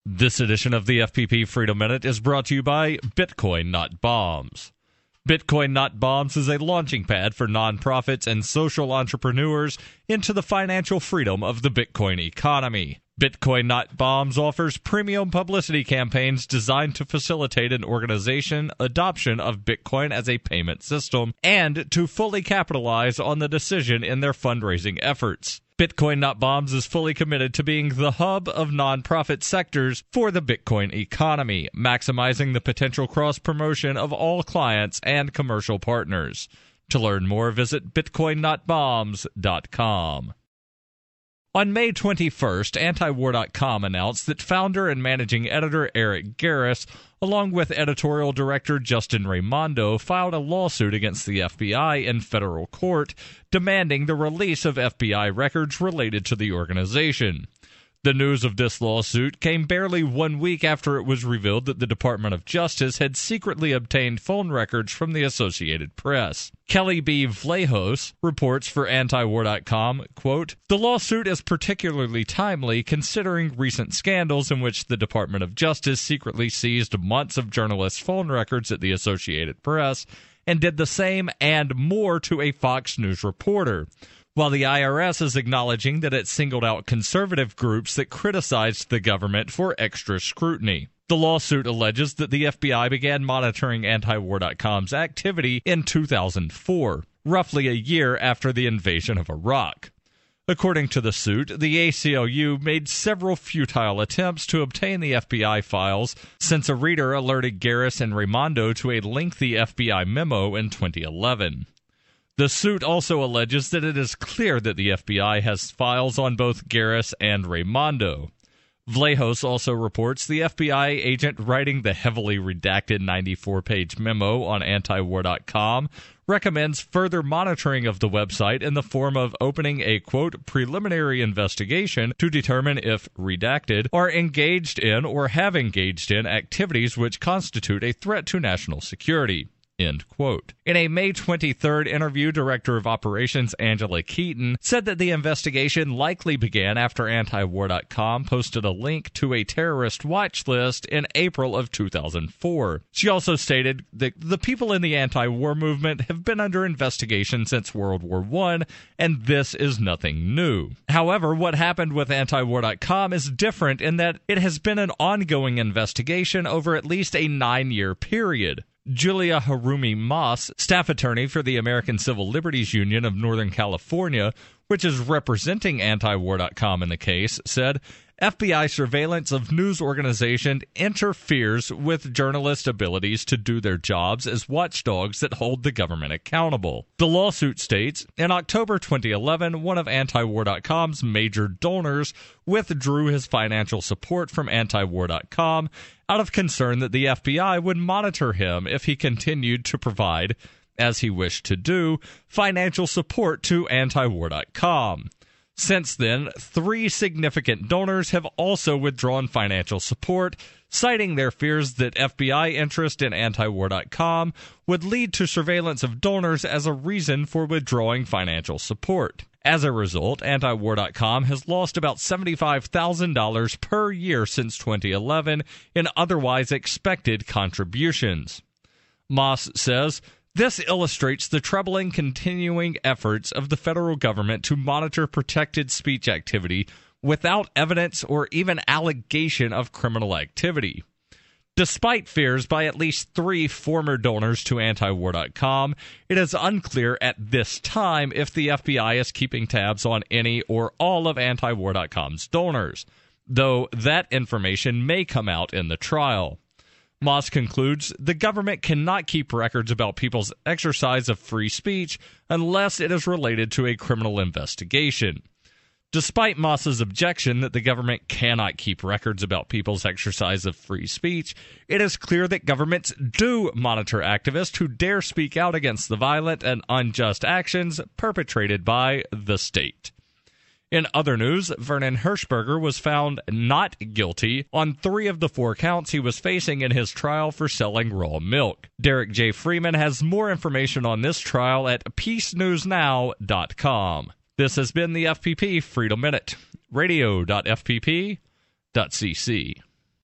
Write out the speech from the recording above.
This edition of the FPP Freedom Minute is brought to you by Bitcoin Not Bombs. Bitcoin Not Bombs is a launching pad for nonprofits and social entrepreneurs into the financial freedom of the Bitcoin economy. Bitcoin Not Bombs offers premium publicity campaigns designed to facilitate an organization's adoption of Bitcoin as a payment system and to fully capitalize on the decision in their fundraising efforts. Bitcoin Not Bombs is fully committed to being the hub of nonprofit sectors for the Bitcoin economy, maximizing the potential cross-promotion of all clients and commercial partners. To learn more, visit bitcoinnotbombs.com. On May 21st, Antiwar.com announced that founder and managing editor Eric Garris, along with editorial director Justin Raimondo, filed a lawsuit against the FBI in federal court, demanding the release of FBI records related to the organization. The news of this lawsuit came barely 1 week after it was revealed that the Department of Justice had secretly obtained phone records from the Associated Press. Kelly B. Vlahos reports for Antiwar.com, quote, "The lawsuit is particularly timely considering recent scandals in which the Department of Justice secretly seized months of journalists' phone records at the Associated Press and did the same and more to a Fox News reporter, while the IRS is acknowledging that it singled out conservative groups that criticized the government for extra scrutiny." The lawsuit alleges that the FBI began monitoring Antiwar.com's activity in 2004, roughly a year after the invasion of Iraq. According to the suit, the ACLU made several futile attempts to obtain the FBI files since a reader alerted Garris and Raimondo to a lengthy FBI memo in 2011. The suit also alleges that it is clear that the FBI has files on both Garris and Raimondo. Vlahos also reports the FBI agent writing the heavily redacted 94-page memo on Antiwar.com recommends further monitoring of the website in the form of opening a, quote, preliminary investigation to determine if redacted are engaged in or have engaged in activities which constitute a threat to national security. End quote. In a May 23rd interview, Director of Operations Angela Keaton said that the investigation likely began after Antiwar.com posted a link to a terrorist watch list in April of 2004. She also stated that the people in the anti-war movement have been under investigation since World War I, and this is nothing new. However, what happened with Antiwar.com is different in that it has been an ongoing investigation over at least a 9-year period. Julia Harumi Moss, staff attorney for the American Civil Liberties Union of Northern California, which is representing Antiwar.com in the case, said, FBI surveillance of news organization interferes with journalists' abilities to do their jobs as watchdogs that hold the government accountable. The lawsuit states, in October 2011, one of Antiwar.com's major donors withdrew his financial support from Antiwar.com out of concern that the FBI would monitor him if he continued to provide, as he wished to do, financial support to Antiwar.com. Since then, 3 significant donors have also withdrawn financial support, citing their fears that FBI interest in Antiwar.com would lead to surveillance of donors as a reason for withdrawing financial support. As a result, Antiwar.com has lost about $75,000 per year since 2011 in otherwise expected contributions. Moss says, "This illustrates the troubling continuing efforts of the federal government to monitor protected speech activity without evidence or even allegation of criminal activity. Despite fears by at least 3 former donors to Antiwar.com, it is unclear at this time if the FBI is keeping tabs on any or all of Antiwar.com's donors, though that information may come out in the trial." Moss concludes, the government cannot keep records about people's exercise of free speech unless it is related to a criminal investigation. Despite Moss's objection that the government cannot keep records about people's exercise of free speech, it is clear that governments do monitor activists who dare speak out against the violent and unjust actions perpetrated by the state. In other news, Vernon Hershberger was found not guilty on 3 of the 4 counts he was facing in his trial for selling raw milk. Derek J. Freeman has more information on this trial at peacenewsnow.com. This has been the FPP Freedom Minute, radio.fpp.cc.